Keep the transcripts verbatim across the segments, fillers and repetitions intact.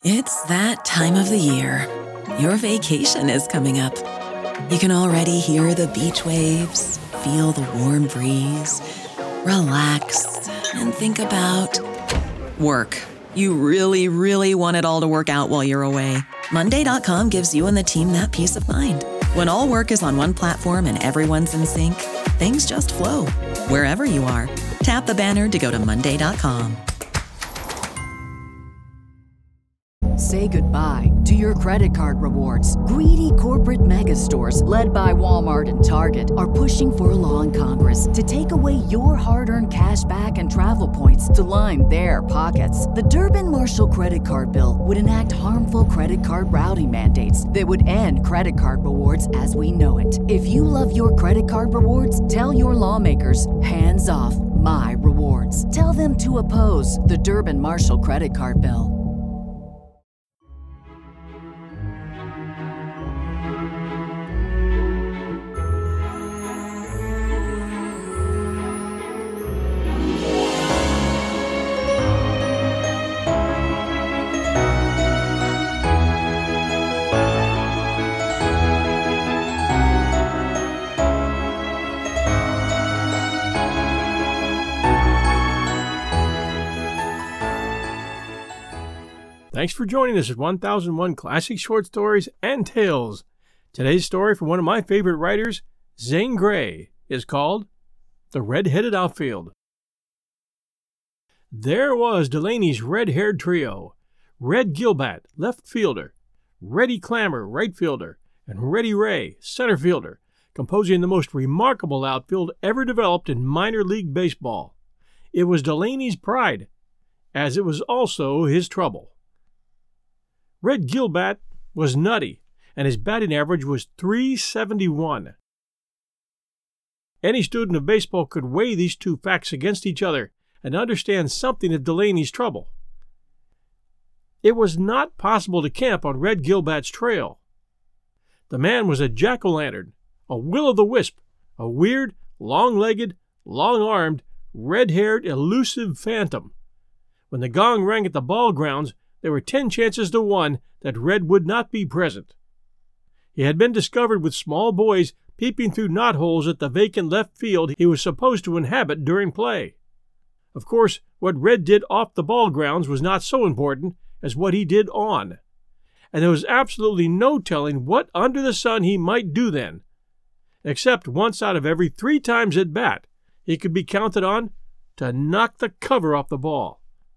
It's that time of the year. Your vacation is coming up. You can already hear the beach waves, feel the warm breeze, relax, and think about work. You really, really want it all to work out while you're away. Monday dot com gives you and the team that peace of mind. When all work is on one platform and everyone's in sync, things just flow. Wherever you are, tap the banner to go to Monday dot com. Say goodbye to your credit card rewards. Greedy corporate mega stores, led by Walmart and Target, are pushing for a law in Congress to take away your hard-earned cash back and travel points to line their pockets. The Durbin-Marshall credit card bill would enact harmful credit card routing mandates that would end credit card rewards as we know it. If you love your credit card rewards, tell your lawmakers, hands off my rewards. Tell them to oppose the Durbin-Marshall credit card bill. Thanks for joining us at one thousand one Classic Short Stories and Tales. Today's story from one of my favorite writers, Zane Grey, is called The Red-Headed Outfield. There was Delaney's red-haired trio, Red Gilbat, left fielder, Reddy Clammer, right fielder, and Reddy Ray, center fielder, composing the most remarkable outfield ever developed in minor league baseball. It was Delaney's pride, as it was also his trouble. Red Gilbat was nutty, and his batting average was three seventy-one. Any student of baseball could weigh these two facts against each other and understand something of Delaney's trouble. It was not possible to camp on Red Gilbat's trail. The man was a jack-o'-lantern, a will-o'-the-wisp, a weird, long-legged, long-armed, red-haired, elusive phantom. When the gong rang at the ball grounds, there were ten chances to one that Red would not be present. He had been discovered with small boys peeping through knotholes at the vacant left field he was supposed to inhabit during play. Of course, what Red did off the ball grounds was not so important as what he did on, and there was absolutely no telling what under the sun he might do then, except once out of every three times at bat he could be counted on to knock the cover off the ball.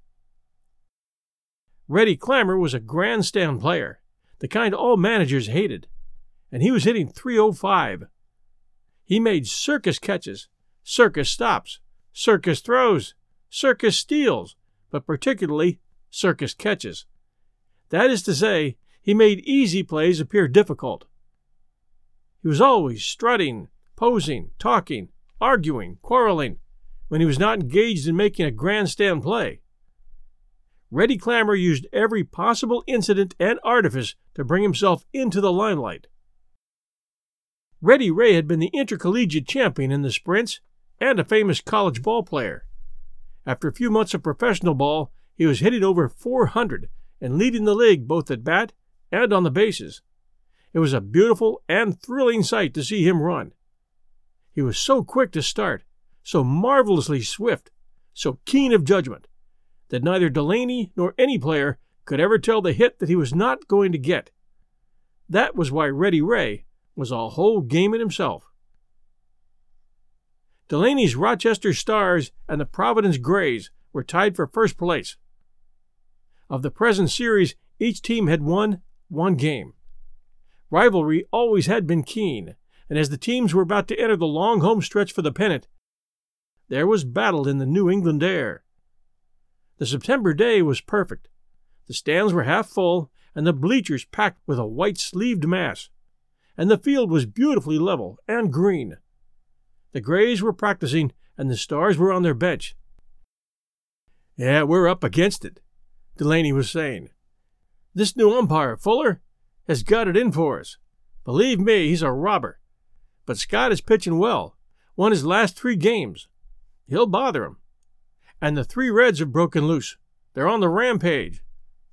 Reddy Clammer was a grandstand player, the kind all managers hated, and he was hitting three oh five. He made circus catches, circus stops, circus throws, circus steals, but particularly circus catches. That is to say, he made easy plays appear difficult. He was always strutting, posing, talking, arguing, quarreling, when he was not engaged in making a grandstand play. Reddy Clammer used every possible incident and artifice to bring himself into the limelight. Reddy Ray had been the intercollegiate champion in the sprints and a famous college ball player. After a few months of professional ball, he was hitting over four hundred and leading the league both at bat and on the bases. It was a beautiful and thrilling sight to see him run. He was so quick to start, so marvelously swift, so keen of judgment, that neither Delaney nor any player could ever tell the hit that he was not going to get. That was why Reddy Ray was a whole game in himself. Delaney's Rochester Stars and the Providence Grays were tied for first place. Of the present series, each team had won one game. Rivalry always had been keen, and as the teams were about to enter the long home stretch for the pennant, there was battle in the New England air. The September day was perfect. The stands were half full, and the bleachers packed with a white-sleeved mass, and the field was beautifully level and green. The Grays were practicing, and the Stars were on their bench. "Yeah, we're up against it," Delaney was saying. "This new umpire, Fuller, has got it in for us. Believe me, he's a robber. But Scott is pitching well, won his last three games. He'll bother him. And the three Reds have broken loose. They're on the rampage.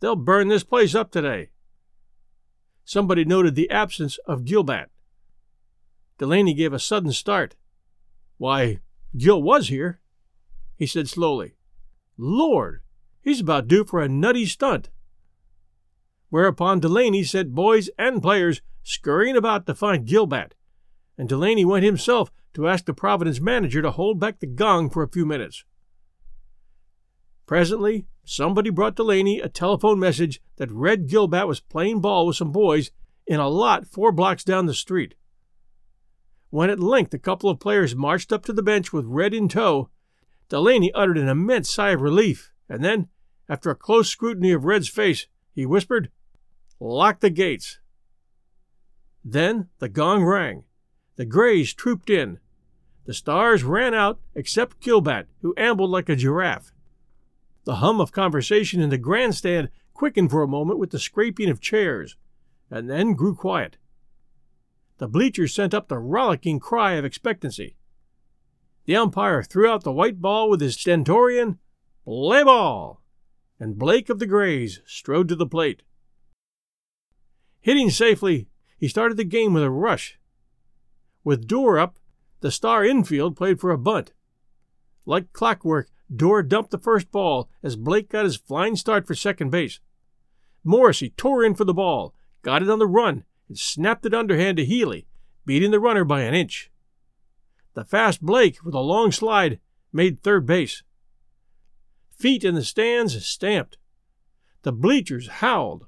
They'll burn this place up today." Somebody noted the absence of Gilbat. Delaney gave a sudden start. "Why, Gil was here," he said slowly. "Lord, he's about due for a nutty stunt." Whereupon Delaney sent boys and players scurrying about to find Gilbat, and Delaney went himself to ask the Providence manager to hold back the gong for a few minutes. Presently, somebody brought Delaney a telephone message that Red Gilbat was playing ball with some boys in a lot four blocks down the street. When at length a couple of players marched up to the bench with Red in tow, Delaney uttered an immense sigh of relief, and then, after a close scrutiny of Red's face, he whispered, "Lock the gates." Then the gong rang. The Grays trooped in. The Stars ran out, except Gilbat, who ambled like a giraffe. The hum of conversation in the grandstand quickened for a moment with the scraping of chairs, and then grew quiet. The bleachers sent up the rollicking cry of expectancy. The umpire threw out the white ball with his stentorian, "Play ball," and Blake of the Grays strode to the plate. Hitting safely, he started the game with a rush. With Dorr up, the Star infield played for a bunt. Like clockwork, Dorr dumped the first ball as Blake got his flying start for second base. Morrissey tore in for the ball, got it on the run, and snapped it underhand to Healy, beating the runner by an inch. The fast Blake, with a long slide, made third base. Feet in the stands stamped. The bleachers howled.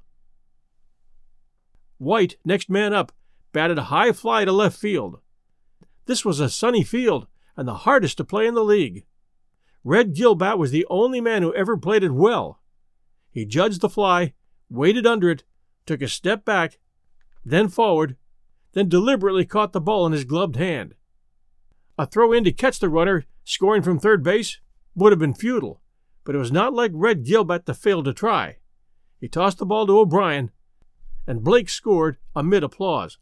White, next man up, batted a high fly to left field. This was a sunny field and the hardest to play in the league. Red Gilbat was the only man who ever played it well. He judged the fly, waited under it, took a step back, then forward, then deliberately caught the ball in his gloved hand. A throw in to catch the runner, scoring from third base, would have been futile, but it was not like Red Gilbat to fail to try. He tossed the ball to O'Brien, and Blake scored amid applause.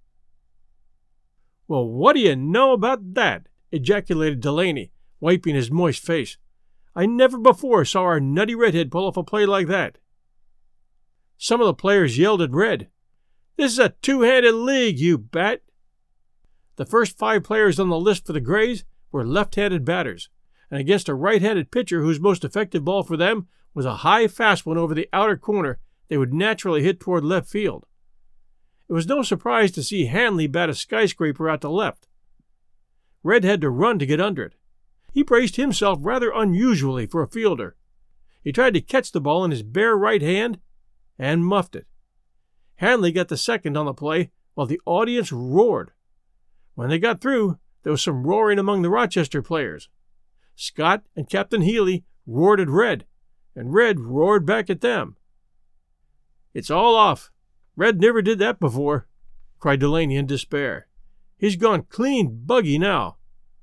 "Well, what do you know about that?" ejaculated Delaney, wiping his moist face. "I never before saw our nutty redhead pull off a play like that." Some of the players yelled at Red, "This is a two-handed league, you bat!" The first five players on the list for the Grays were left-handed batters, and against a right-handed pitcher whose most effective ball for them was a high fast one over the outer corner, they would naturally hit toward left field. It was no surprise to see Hanley bat a skyscraper out to left. Red had to run to get under it. He braced himself rather unusually for a fielder. He tried to catch the ball in his bare right hand and muffed it. Hanley got the second on the play while the audience roared. When they got through, there was some roaring among the Rochester players. Scott and Captain Healy roared at Red, and Red roared back at them. "It's all off. Red never did that before," cried Delaney in despair. "He's gone clean buggy now."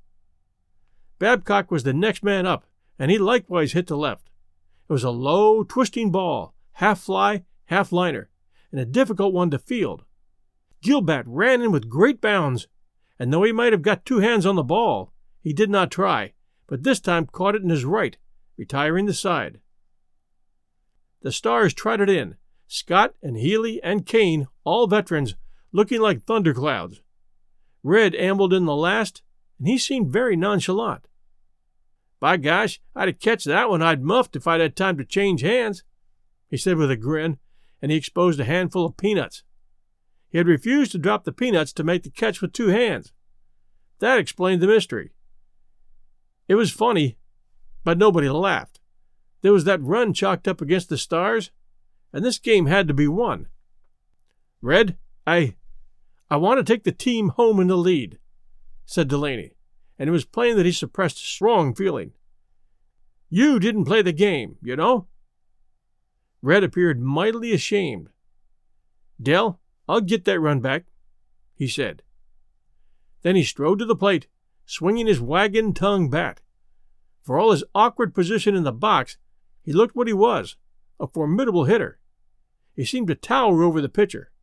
Babcock was the next man up, and he likewise hit to left. It was a low, twisting ball, half fly, half liner, and a difficult one to field. Gilbat ran in with great bounds, and though he might have got two hands on the ball, he did not try, but this time caught it in his right, retiring the side. The Stars trotted in, Scott and Healy and Kane, all veterans, looking like thunderclouds. Red ambled in the last, and he seemed very nonchalant. "By gosh, I'd have catched that one I'd muffed if I'd had time to change hands," he said with a grin, and he exposed a handful of peanuts. He had refused to drop the peanuts to make the catch with two hands. That explained the mystery. It was funny, but nobody laughed. There was that run chalked up against the Stars, and this game had to be won. "Red, I... I want to take the team home in the lead," said Delaney, and it was plain that he suppressed strong feeling. "You didn't play the game, you know." Red appeared mightily ashamed. "Dell, I'll get that run back," he said. Then he strode to the plate, swinging his wagon-tongue bat. For all his awkward position in the box, he looked what he was, a formidable hitter. He seemed to tower over the pitcher.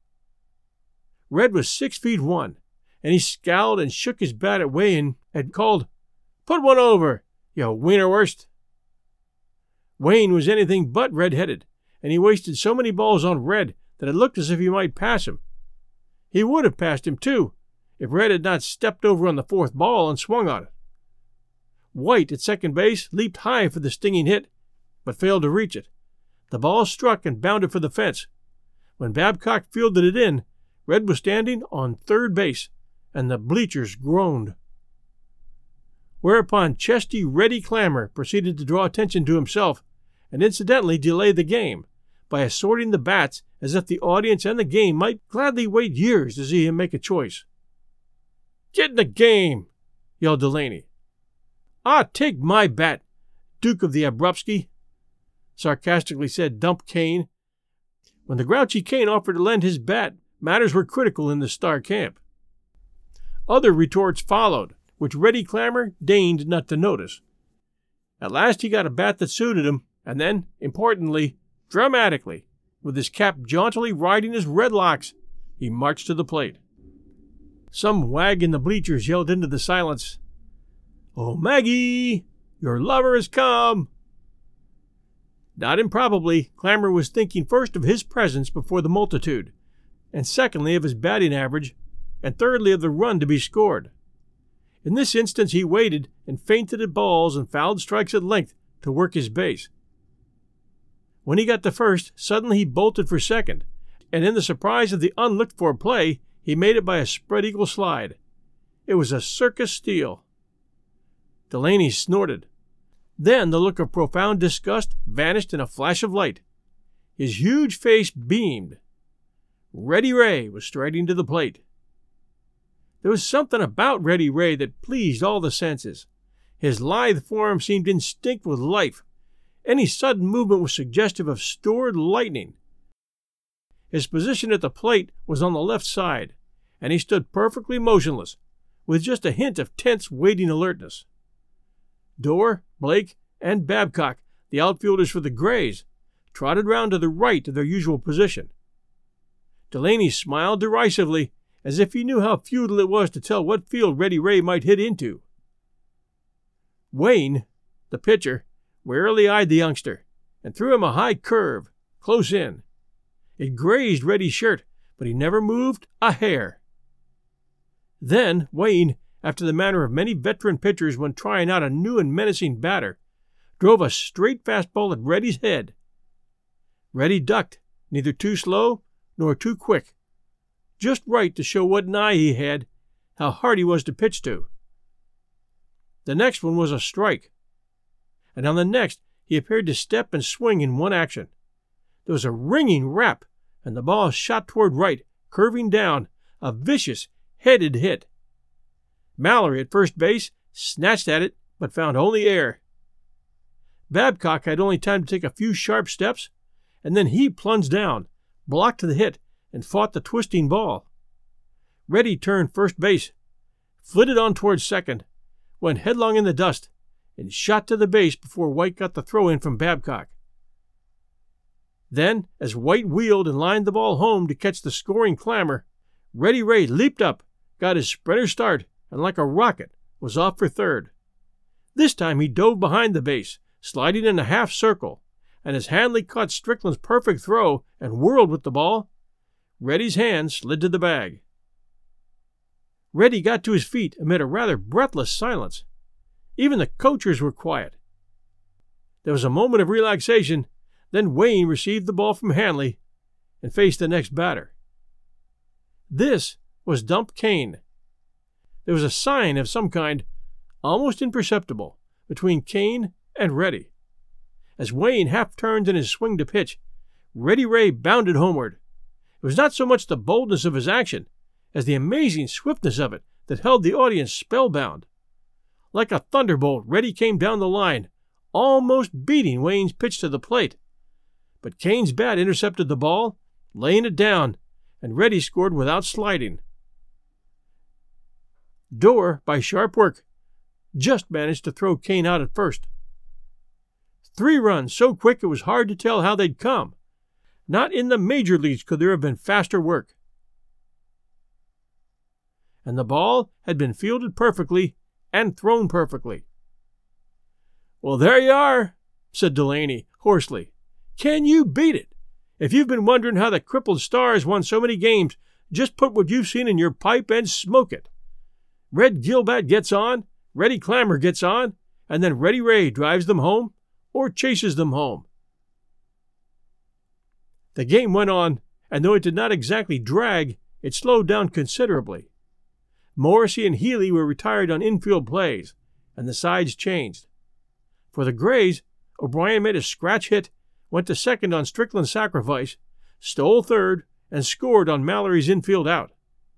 Red was six feet one, and he scowled and shook his bat at Wayne and called, "Put one over, you wienerwurst." Wayne was anything but red-headed, and he wasted so many balls on Red that it looked as if he might pass him. He would have passed him, too, if Red had not stepped over on the fourth ball and swung on it. White at second base leaped high for the stinging hit, but failed to reach it. The ball struck and bounded for the fence. When Babcock fielded it in, Red was standing on third base, and the bleachers groaned. Whereupon chesty Reddy Clammer proceeded to draw attention to himself and incidentally delay the game by assorting the bats as if the audience and the game might gladly wait years to see him make a choice. "Get in the game!" yelled Delaney. "Ah, take my bat, Duke of the Abrupski," sarcastically said Dump Kane. When the grouchy Kane offered to lend his bat, matters were critical in the Star camp. Other retorts followed, which Reddy Clammer deigned not to notice. At last he got a bat that suited him, and then, importantly, dramatically, with his cap jauntily riding his red locks, he marched to the plate. Some wag in the bleachers yelled into the silence, "Oh, Maggie, your lover has come!" Not improbably, Clammer was thinking first of his presence before the multitude, and secondly of his batting average, and thirdly of the run to be scored. In this instance he waited and feinted at balls and fouled strikes at length to work his base. When he got to first, suddenly he bolted for second, and in the surprise of the unlooked-for play, he made it by a spread-eagle slide. It was a circus steal. Delaney snorted. Then the look of profound disgust vanished in a flash of light. His huge face beamed. Reddy Ray was striding to the plate. There was something about Reddy Ray that pleased all the senses. His lithe form seemed instinct with life. Any sudden movement was suggestive of stored lightning. His position at the plate was on the left side, and he stood perfectly motionless, with just a hint of tense, waiting alertness. Dorr, Blake, and Babcock, the outfielders for the Grays, trotted round to the right of their usual position. Delaney smiled derisively, as if he knew how futile it was to tell what field Reddy Ray might hit into. Wayne, the pitcher, warily eyed the youngster, and threw him a high curve, close in. It grazed Reddy's shirt, but he never moved a hair. Then Wayne, after the manner of many veteran pitchers when trying out a new and menacing batter, drove a straight fastball at Reddy's head. Reddy ducked, neither too slow nor too quick, just right to show what an eye he had, how hard he was to pitch to. The next one was a strike, and on the next he appeared to step and swing in one action. There was a ringing rap, and the ball shot toward right, curving down, a vicious, headed hit. Mallory at first base snatched at it, but found only air. Babcock had only time to take a few sharp steps, and then he plunged down, blocked the hit, and fought the twisting ball. Reddy turned first base, flitted on towards second, went headlong in the dust, and shot to the base before White got the throw in from Babcock. Then, as White wheeled and lined the ball home to catch the scoring Clammer, Reddy Ray leaped up, got his sprinter start, and like a rocket was off for third. This time he dove behind the base, sliding in a half circle, and as Hanley caught Strickland's perfect throw and whirled with the ball, Reddy's hand slid to the bag. Reddy got to his feet amid a rather breathless silence. Even the coachers were quiet. There was a moment of relaxation, then Wayne received the ball from Hanley and faced the next batter. This was Dump Kane. There was a sign of some kind, almost imperceptible, between Kane and Reddy. As Wayne half turned in his swing to pitch, Reddy Ray bounded homeward. It was not so much the boldness of his action as the amazing swiftness of it that held the audience spellbound. Like a thunderbolt, Reddy came down the line, almost beating Wayne's pitch to the plate. But Kane's bat intercepted the ball, laying it down, and Reddy scored without sliding. Dorr, by sharp work, just managed to throw Kane out at first. Three runs so quick it was hard to tell how they'd come. Not in the major leagues could there have been faster work. And the ball had been fielded perfectly and thrown perfectly. "Well, there you are," said Delaney, hoarsely, Can you beat it? If you've been wondering how the crippled Stars won so many games, just put what you've seen in your pipe and smoke it. Red Gilbat gets on, Reddy Clammer gets on, and then Reddy Ray drives them home or chases them home. The game went on, and though it did not exactly drag, it slowed down considerably. Morrissey and Healy were retired on infield plays, and the sides changed. For the Grays, O'Brien made a scratch hit, went to second on Strickland's sacrifice, stole third, and scored on Mallory's infield out.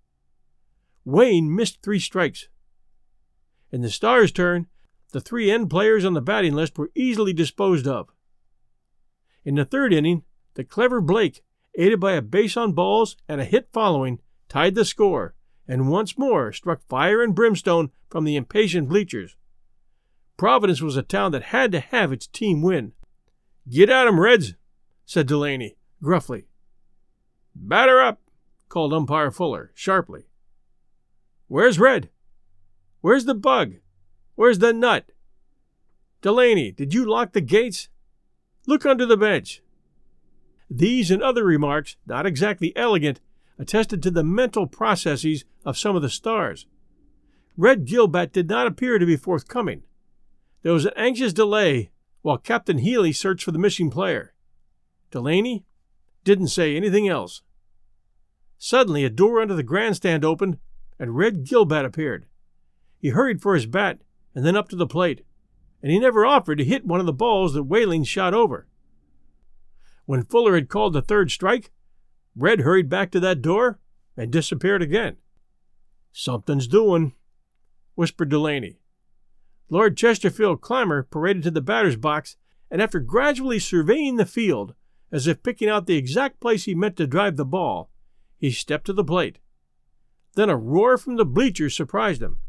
Wayne missed three strikes. In the Stars' turn, the three end players on the batting list were easily disposed of. In the third inning, the clever Blake, aided by a base on balls and a hit following, tied the score, and once more struck fire and brimstone from the impatient bleachers. Providence was a town that had to have its team win. "Get at 'em, Reds," said Delaney, gruffly. "Batter up," called umpire Fuller, sharply. "Where's Red? Where's the bug? Where's the nut? Delaney, did you lock the gates? Look under the bench." These and other remarks, not exactly elegant, attested to the mental processes of some of the Stars. Red Gilbat did not appear to be forthcoming. There was an anxious delay while Captain Healy searched for the missing player. Delaney didn't say anything else. Suddenly, a door under the grandstand opened, and Red Gilbat appeared. He hurried for his bat and then up to the plate, and he never offered to hit one of the balls that Whaling shot over. When Fuller had called the third strike, Red hurried back to that door and disappeared again. "Something's doing," whispered Delaney. Lord Chesterfield Clammer paraded to the batter's box, and after gradually surveying the field, as if picking out the exact place he meant to drive the ball, he stepped to the plate. Then a roar from the bleachers surprised him.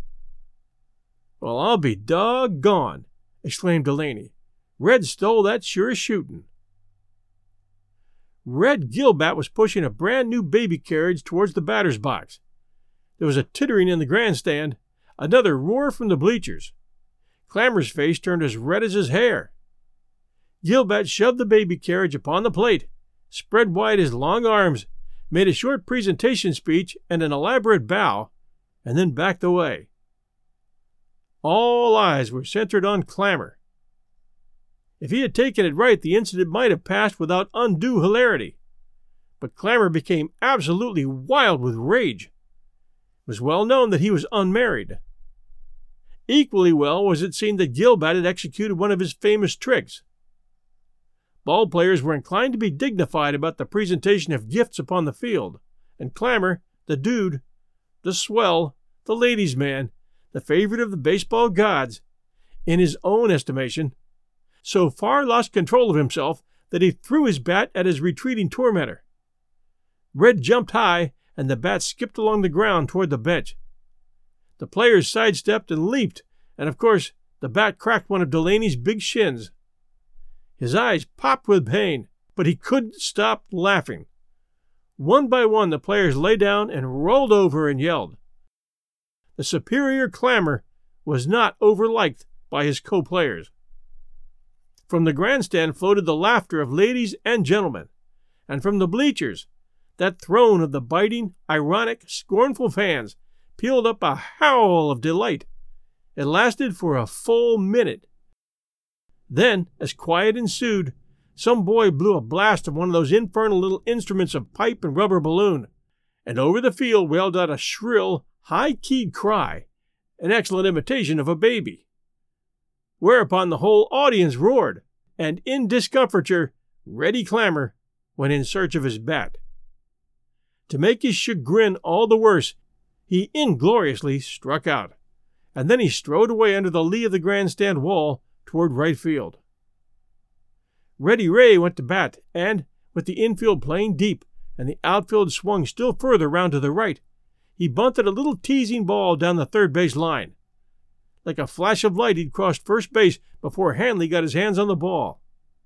"Well, I'll be doggone," exclaimed Delaney. "Red stole that sure as shooting." Red Gilbat was pushing a brand new baby carriage towards the batter's box. There was a tittering in the grandstand, another roar from the bleachers. Clammer's face turned as red as his hair. Gilbat shoved the baby carriage upon the plate, spread wide his long arms, made a short presentation speech and an elaborate bow, and then backed away. All eyes were centered on Clammer. If he had taken it right, the incident might have passed without undue hilarity. But Clammer became absolutely wild with rage. It was well known that he was unmarried. Equally well was it seen that Gilbat had executed one of his famous tricks. Ball players were inclined to be dignified about the presentation of gifts upon the field, and Clammer, the dude, the swell, the ladies' man, the favorite of the baseball gods, in his own estimation, so far lost control of himself that he threw his bat at his retreating tormentor. Red jumped high, and the bat skipped along the ground toward the bench. The players sidestepped and leaped, and of course the bat cracked one of Delaney's big shins. His eyes popped with pain, but he couldn't stop laughing. One by one the players lay down and rolled over and yelled. The superior Clammer was not overliked by his co-players. From the grandstand floated the laughter of ladies and gentlemen, and from the bleachers, that throne of the biting, ironic, scornful fans pealed up a howl of delight. It lasted for a full minute. Then, as quiet ensued, some boy blew a blast of one of those infernal little instruments of pipe and rubber balloon, and over the field wailed out a shrill, high-keyed cry, an excellent imitation of a baby. Whereupon the whole audience roared, and in discomfiture, Reddy Clammer went in search of his bat. To make his chagrin all the worse, he ingloriously struck out, and then he strode away under the lee of the grandstand wall toward right field. Reddy Ray went to bat, and, with the infield playing deep and the outfield swung still further round to the right, he bunted a little teasing ball down the third base line. Like a flash of light, he'd crossed first base before Hanley got his hands on the ball.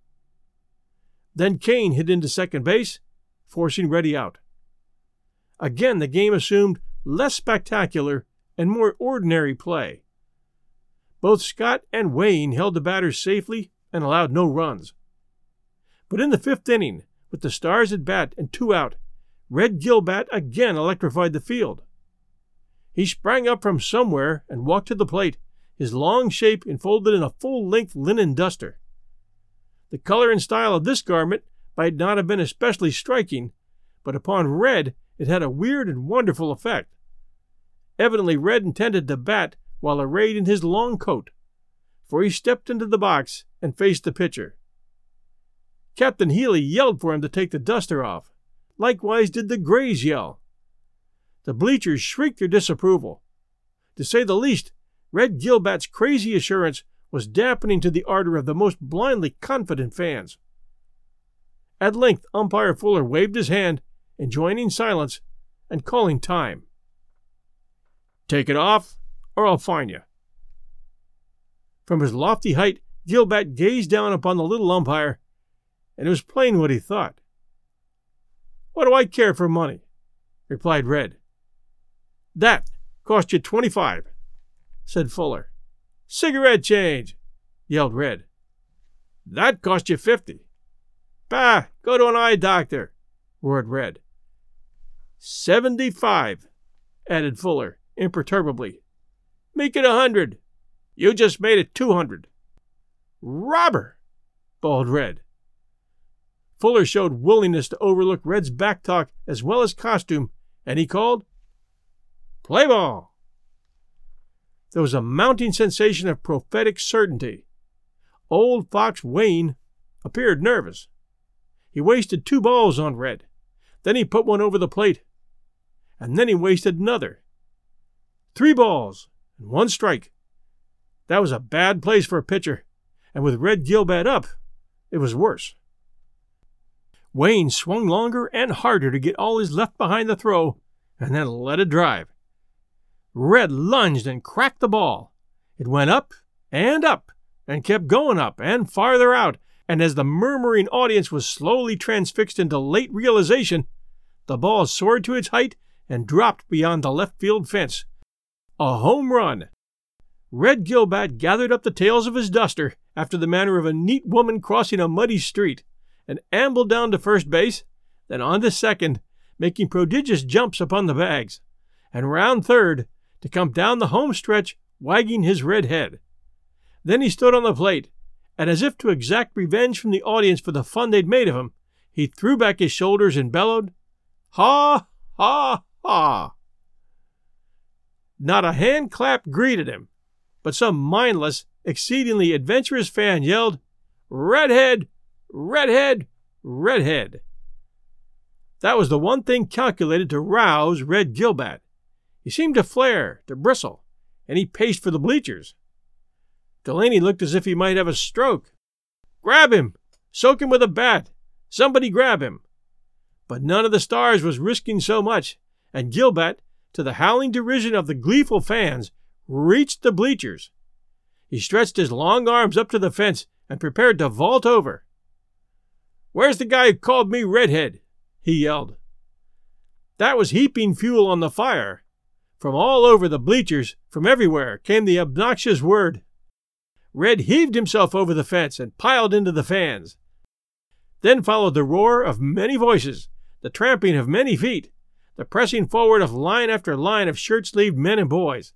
Then Kane hit into second base, forcing Reddy out. Again, the game assumed less spectacular and more ordinary play. Both Scott and Wayne held the batters safely and allowed no runs. But in the fifth inning, with the Stars at bat and two out, Red Gilbat again electrified the field. He sprang up from somewhere and walked to the plate, his long shape enfolded in a full-length linen duster. The color and style of this garment might not have been especially striking, but upon Red it had a weird and wonderful effect. Evidently Red intended to bat while arrayed in his long coat, for he stepped into the box and faced the pitcher. Captain Healy yelled for him to take the duster off. Likewise did the Grays yell. The bleachers shrieked their disapproval. To say the least, Red Gilbat's crazy assurance was dampening to the ardor of the most blindly confident fans. At length umpire Fuller waved his hand, enjoining silence and calling time. "Take it off, or I'll fine you." From his lofty height, Gilbat gazed down upon the little umpire, and it was plain what he thought. "What do I care for money?" replied Red. "That cost you twenty-five," said Fuller. "Cigarette change," yelled Red. "That cost you fifty." "Bah, go to an eye doctor," roared Red. "Seventy-five," added Fuller imperturbably. "Make it a hundred. You just made it two hundred." "Robber!" bawled Red. Fuller showed willingness to overlook Red's back talk as well as costume, and he called, "Play ball!" There was a mounting sensation of prophetic certainty. Old Fox Wayne appeared nervous. He wasted two balls on Red. Then he put one over the plate. And then he wasted another. Three balls and one strike. That was a bad place for a pitcher, and with Red Gilbat up, it was worse. Wayne swung longer and harder to get all his left behind the throw, and then let it drive. Red lunged and cracked the ball. It went up and up, and kept going up and farther out, and as the murmuring audience was slowly transfixed into late realization, the ball soared to its height and dropped beyond the left field fence. A home run! Red Gilbat gathered up the tails of his duster after the manner of a neat woman crossing a muddy street, and ambled down to first base, then on to second, making prodigious jumps upon the bags, and round third to come down the home stretch wagging his red head. Then he stood on the plate, and as if to exact revenge from the audience for the fun they'd made of him, he threw back his shoulders and bellowed, "Ha, ha, ha!" Not a hand clap greeted him, but some mindless, exceedingly adventurous fan yelled, "Redhead! Redhead! Redhead!" That was the one thing calculated to rouse Red Gilbat. He seemed to flare, to bristle, and he paced for the bleachers. Delaney looked as if he might have a stroke. "Grab him! Soak him with a bat! Somebody grab him!" But none of the Stars was risking so much, and Gilbat, to the howling derision of the gleeful fans, reached the bleachers. He stretched his long arms up to the fence and prepared to vault over. "Where's the guy who called me Redhead?" he yelled. That was heaping fuel on the fire. From all over the bleachers, from everywhere, came the obnoxious word. Red heaved himself over the fence and piled into the fans. Then followed the roar of many voices, the tramping of many feet, the pressing forward of line after line of shirt-sleeved men and boys.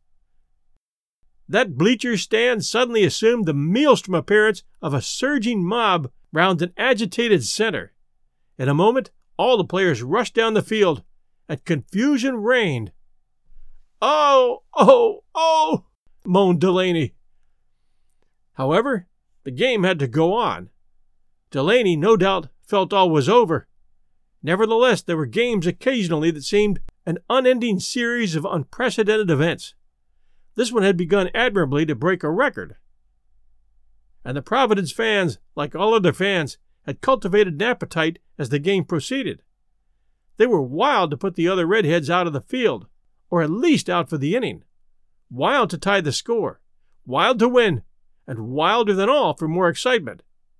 That bleacher stand suddenly assumed the maelstrom appearance of a surging mob round an agitated center. In a moment, all the players rushed down the field, and confusion reigned. "Oh, oh, oh!" moaned Delaney. However, the game had to go on. Delaney, no doubt, felt all was over. Nevertheless, there were games occasionally that seemed an unending series of unprecedented events. This one had begun admirably to break a record. And the Providence fans, like all other fans, had cultivated an appetite as the game proceeded. They were wild to put the other Redheads out of the field, or at least out for the inning. Wild to tie the score, wild to win, and wilder than all for more excitement.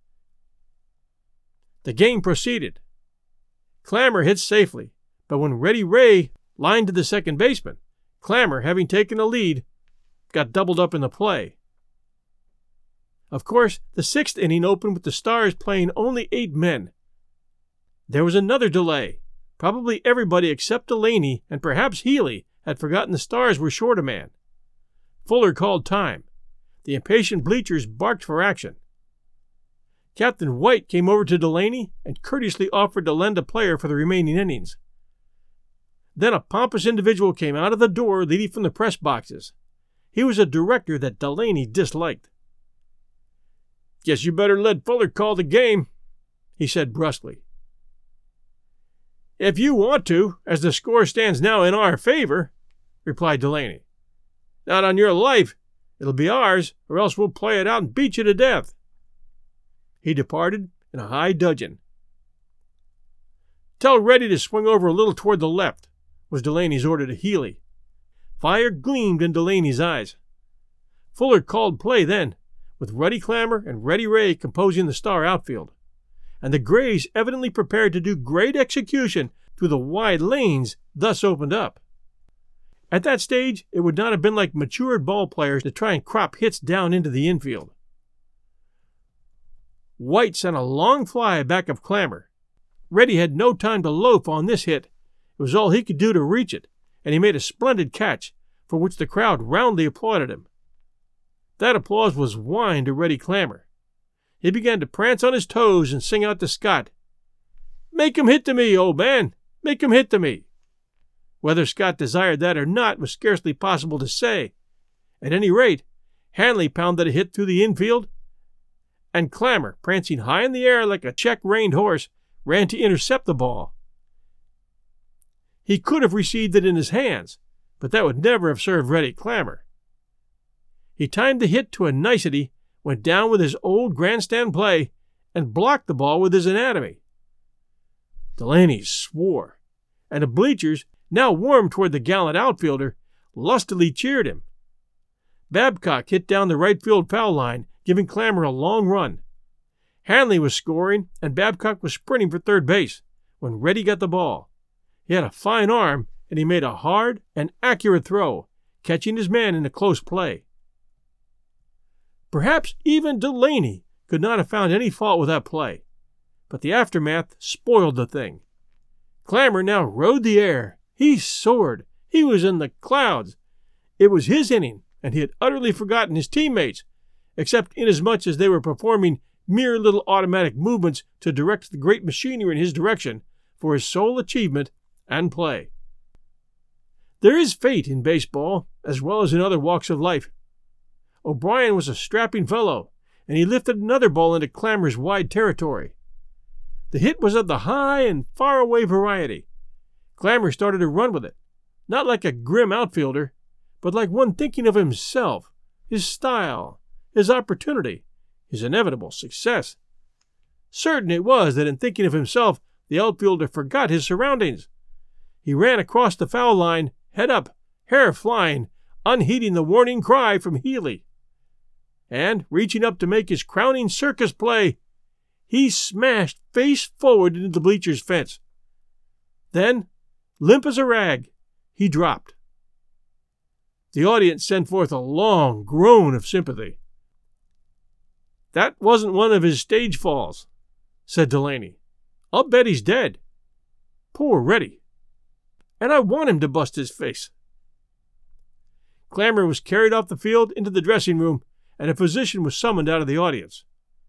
The game proceeded. Clammer hit safely, but when Reddy Ray lined to the second baseman, Clammer, having taken the lead, got doubled up in the play. Of course, the sixth inning opened with the Stars playing only eight men. There was another delay. Probably everybody except Delaney and perhaps Healy had forgotten the Stars were short a man. Fuller called time. The impatient bleachers barked for action. Captain White came over to Delaney and courteously offered to lend a player for the remaining innings. Then a pompous individual came out of the door leading from the press boxes. He was a director that Delaney disliked. "Guess you better let Fuller call the game," he said brusquely. "If you want to, as the score stands now in our favor," replied Delaney. "Not on your life. It'll be ours, or else we'll play it out and beat you to death." He departed in a high dudgeon. "Tell Reddy to swing over a little toward the left," was Delaney's order to Healy. Fire gleamed in Delaney's eyes. Fuller called play then, with Ruddy Clammer and Reddy Ray composing the Star outfield, and the Grays evidently prepared to do great execution through the wide lanes thus opened up. At that stage, it would not have been like matured ball players to try and crop hits down into the infield. White sent a long fly back of Clammer. Reddy had no time to loaf on this hit. It was all he could do to reach it, and he made a splendid catch, for which the crowd roundly applauded him. That applause was wine to Reddy Clammer. He began to prance on his toes and sing out to Scott, "Make him hit to me, old man! Make him hit to me!" Whether Scott desired that or not was scarcely possible to say. At any rate, Hanley pounded a hit through the infield, and Clammer, prancing high in the air like a check-reined horse, ran to intercept the ball. He could have received it in his hands, but that would never have served Reddy Clammer. He timed the hit to a nicety, went down with his old grandstand play, and blocked the ball with his anatomy. Delaney swore, and the bleachers, now warmed toward the gallant outfielder, lustily cheered him. Babcock hit down the right field foul line, giving Clammer a long run. Hanley was scoring, and Babcock was sprinting for third base, when Reddy got the ball. He had a fine arm, and he made a hard and accurate throw, catching his man in a close play. Perhaps even Delaney could not have found any fault with that play, but the aftermath spoiled the thing. Clammer now rode the air. He soared. He was in the clouds. It was his inning, and he had utterly forgotten his teammates, except inasmuch as they were performing mere little automatic movements to direct the great machinery in his direction for his sole achievement and play. There is fate in baseball, as well as in other walks of life. O'Brien was a strapping fellow, and he lifted another ball into Clammer's wide territory. The hit was of the high and far-away variety. Clammer started to run with it, not like a grim outfielder, but like one thinking of himself, his style, his opportunity, his inevitable success. Certain it was that in thinking of himself, the outfielder forgot his surroundings. He ran across the foul line, head up, hair flying, unheeding the warning cry from Healy. And, reaching up to make his crowning circus play, he smashed face forward into the bleacher's fence. Then, limp as a rag, he dropped. The audience sent forth a long groan of sympathy. "That wasn't one of his stage falls," said Delaney. "I'll bet he's dead. Poor Reddy. And I want him to bust his face." Clammer was carried off the field into the dressing room, and a physician was summoned out of the audience.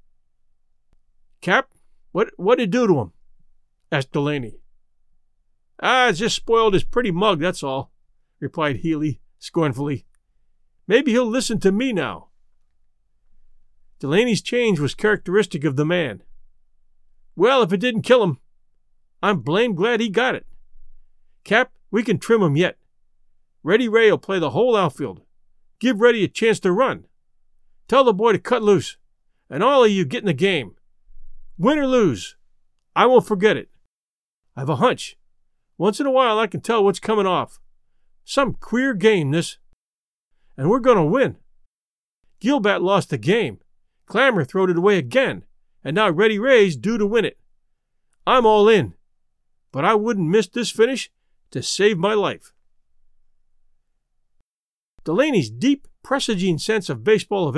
"Cap, what what'd it do to him?" asked Delaney. "Ah, it's just spoiled his pretty mug, that's all," replied Healy scornfully. "Maybe he'll listen to me now." Delaney's change was characteristic of the man. "Well, if it didn't kill him, I'm blamed glad he got it. Cap, we can trim him yet. Reddy Ray will play the whole outfield. Give Reddy a chance to run. Tell the boy to cut loose, and all of you get in the game. Win or lose, I won't forget it. I've a hunch. Once in a while I can tell what's coming off. Some queer game, this. And we're going to win. Gilbat lost the game. Clammer throwed it away again, and now Reddy Ray's due to win it. I'm all in, but I wouldn't miss this finish to save my life." Delaney's deep, presaging sense of baseball events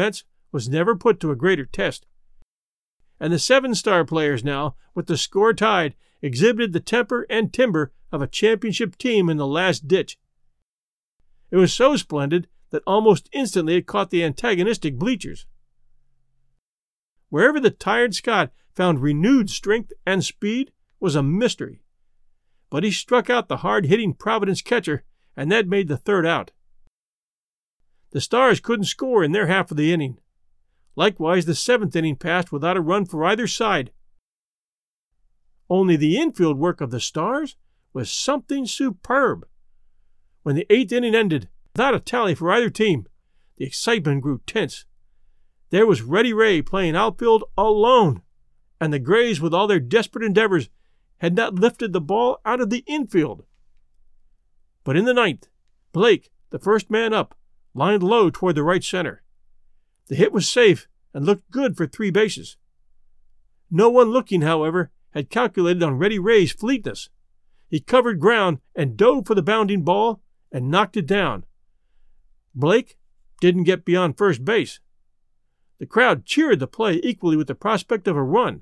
was never put to a greater test. And the seven star players now, with the score tied, exhibited the temper and timber of a championship team in the last ditch. It was so splendid that almost instantly it caught the antagonistic bleachers. Wherever the tired Scot found renewed strength and speed was a mystery. But he struck out the hard-hitting Providence catcher, and that made the third out. The Stars couldn't score in their half of the inning. Likewise, the seventh inning passed without a run for either side. Only the infield work of the Stars was something superb. When the eighth inning ended, without a tally for either team, the excitement grew tense. There was Reddy Ray playing outfield alone, and the Grays, with all their desperate endeavors, had not lifted the ball out of the infield. But in the ninth, Blake, the first man up, lined low toward the right center. The hit was safe and looked good for three bases. No one looking, however, had calculated on Reddy Ray's fleetness. He covered ground and dove for the bounding ball and knocked it down. Blake didn't get beyond first base. The crowd cheered the play equally with the prospect of a run.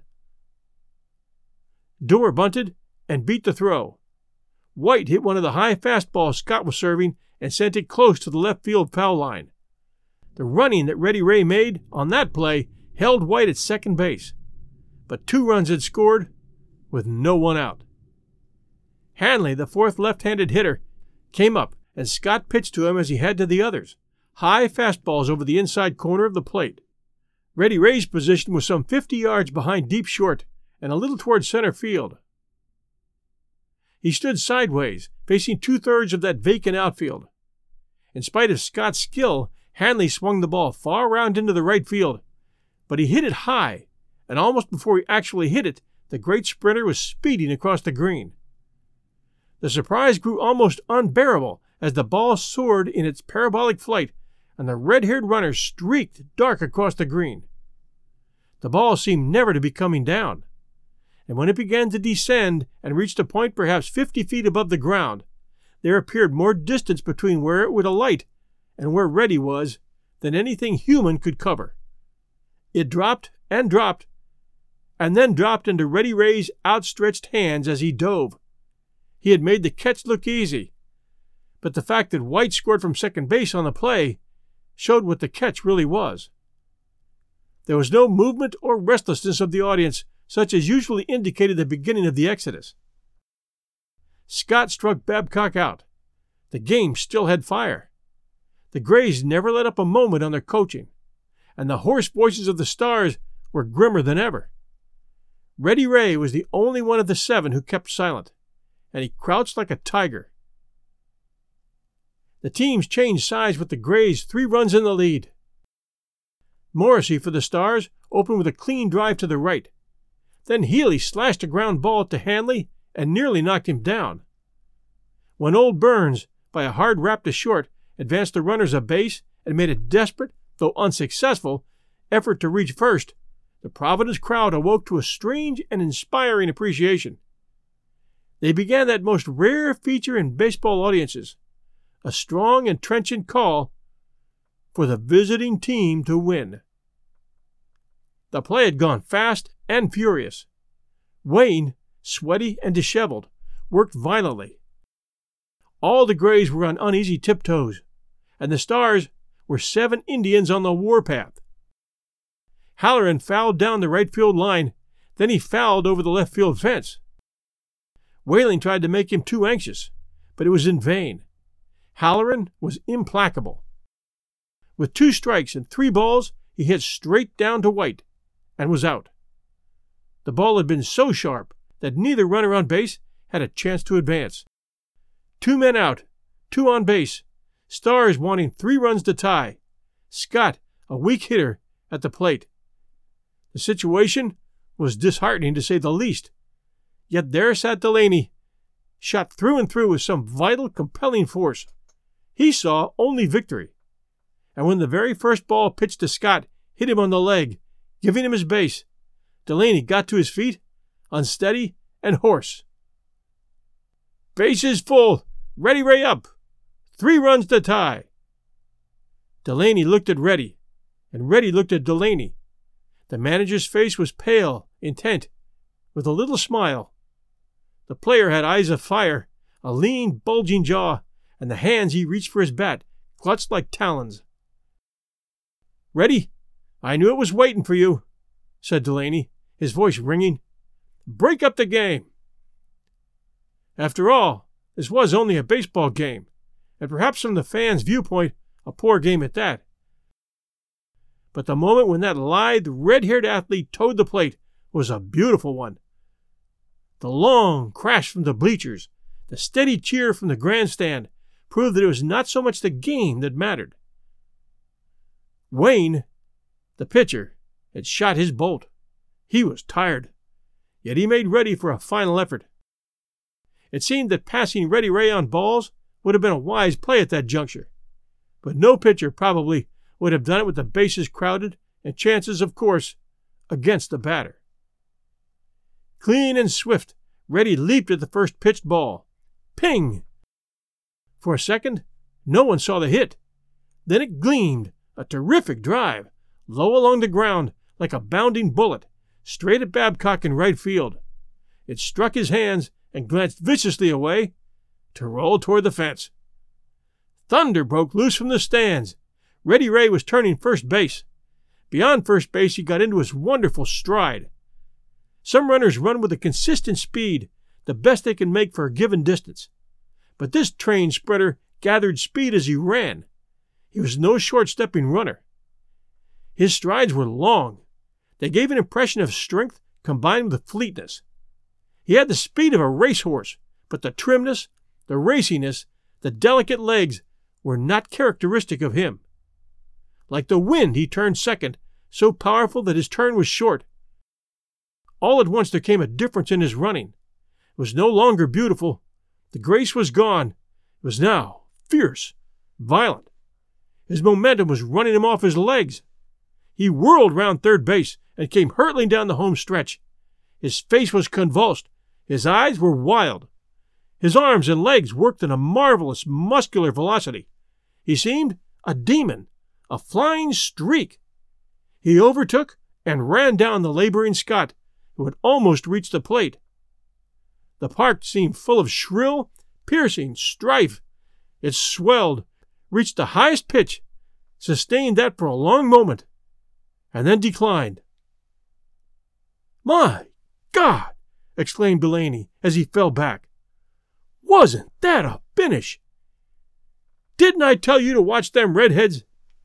Doerr bunted and beat the throw. White hit one of the high fastballs Scott was serving and sent it close to the left field foul line. The running that Reddy Ray made on that play held White at second base, but two runs had scored with no one out. Hanley, the fourth left-handed hitter, came up, and Scott pitched to him as he had to the others, high fastballs over the inside corner of the plate. Reddy Ray's position was some fifty yards behind deep short and a little toward center field. He stood sideways, facing two-thirds of that vacant outfield. In spite of Scott's skill, Hanley swung the ball far round into the right field, but he hit it high, and almost before he actually hit it, the great sprinter was speeding across the green. The surprise grew almost unbearable as the ball soared in its parabolic flight, and the red-haired runner streaked dark across the green. The ball seemed never to be coming down, and when it began to descend and reached a point perhaps fifty feet above the ground, there appeared more distance between where it would alight and where Reddy was than anything human could cover. It dropped and dropped, and then dropped into Reddy Ray's outstretched hands as he dove. He had made the catch look easy, but the fact that White scored from second base on the play showed what the catch really was. There was no movement or restlessness of the audience, such as usually indicated the beginning of the exodus. Scott struck Babcock out. The game still had fire. The Grays never let up a moment on their coaching, and the hoarse voices of the Stars were grimmer than ever. Reddy Ray was the only one of the seven who kept silent, and he crouched like a tiger. The teams changed sides with the Grays three runs in the lead. Morrissey for the Stars opened with a clean drive to the right. Then Healy slashed a ground ball to Hanley and nearly knocked him down. When old Burns, by a hard rap to short, advanced the runners a base and made a desperate, though unsuccessful, effort to reach first, the Providence crowd awoke to a strange and inspiring appreciation. They began that most rare feature in baseball audiences, a strong and trenchant call for the visiting team to win. The play had gone fast and furious. Wayne, sweaty and disheveled, worked violently. All the Grays were on uneasy tiptoes, and the Stars were seven Indians on the warpath. Halloran fouled down the right field line, then he fouled over the left field fence. Whaling tried to make him too anxious, but it was in vain. Halloran was implacable. With two strikes and three balls, he hit straight down to White, and was out. The ball had been so sharp that neither runner on base had a chance to advance. Two men out, two on base, Stars wanting three runs to tie, Scott, a weak hitter, at the plate. The situation was disheartening to say the least, yet there sat Delaney, shot through and through with some vital, compelling force. He saw only victory, and when the very first ball pitched to Scott hit him on the leg, giving him his base, Delaney got to his feet, unsteady and hoarse. "Bases full! Reddy Ray up! Three runs to tie!" Delaney looked at Reddy, and Reddy looked at Delaney. The manager's face was pale, intent, with a little smile. The player had eyes of fire, a lean, bulging jaw, and the hands he reached for his bat clutched like talons. "Reddy, I knew it was waiting for you," said Delaney, his voice ringing. "Break up the game." After all, this was only a baseball game, and perhaps from the fans' viewpoint, a poor game at that. But the moment when that lithe, red-haired athlete toed the plate was a beautiful one. The long crash from the bleachers, the steady cheer from the grandstand, proved that it was not so much the game that mattered. Wayne, the pitcher, had shot his bolt. He was tired, yet he made ready for a final effort. It seemed that passing Reddy Ray on balls would have been a wise play at that juncture, but no pitcher probably would have done it with the bases crowded and chances, of course, against the batter. Clean and swift, Reddy leaped at the first pitched ball. Ping! For a second, no one saw the hit. Then it gleamed, a terrific drive, low along the ground like a bounding bullet, straight at Babcock in right field. It struck his hands and glanced viciously away to roll toward the fence. Thunder broke loose from the stands. Reddy Ray was turning first base. Beyond first base, he got into his wonderful stride. Some runners run with a consistent speed, the best they can make for a given distance. But this trained sprinter gathered speed as he ran. He was no short-stepping runner. His strides were long. They gave an impression of strength combined with fleetness. He had the speed of a racehorse, but the trimness, the raciness, the delicate legs were not characteristic of him. Like the wind, he turned second, so powerful that his turn was short. All at once there came a difference in his running. It was no longer beautiful. The grace was gone. It was now fierce, violent. His momentum was running him off his legs. He whirled round third base and came hurtling down the home stretch. His face was convulsed. His eyes were wild. His arms and legs worked in a marvelous muscular velocity. He seemed a demon, a flying streak. He overtook and ran down the laboring Scott, who had almost reached the plate. The park seemed full of shrill, piercing strife. It swelled, reached the highest pitch, sustained that for a long moment, and then declined. "My God!" exclaimed Delaney as he fell back. "Wasn't that a finish? Didn't I tell you to watch them redheads?"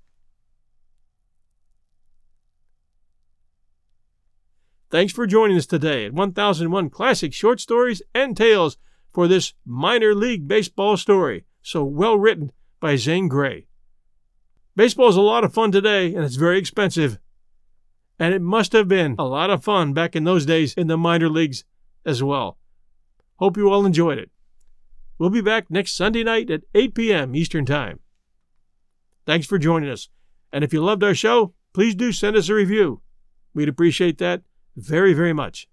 Thanks for joining us today at one thousand one Classic Short Stories and Tales for this minor league baseball story, so well written by Zane Grey. Baseball is a lot of fun today, and it's very expensive. And it must have been a lot of fun back in those days in the minor leagues as well. Hope you all enjoyed it. We'll be back next Sunday night at eight p.m. Eastern Time. Thanks for joining us. And if you loved our show, please do send us a review. We'd appreciate that very, very much.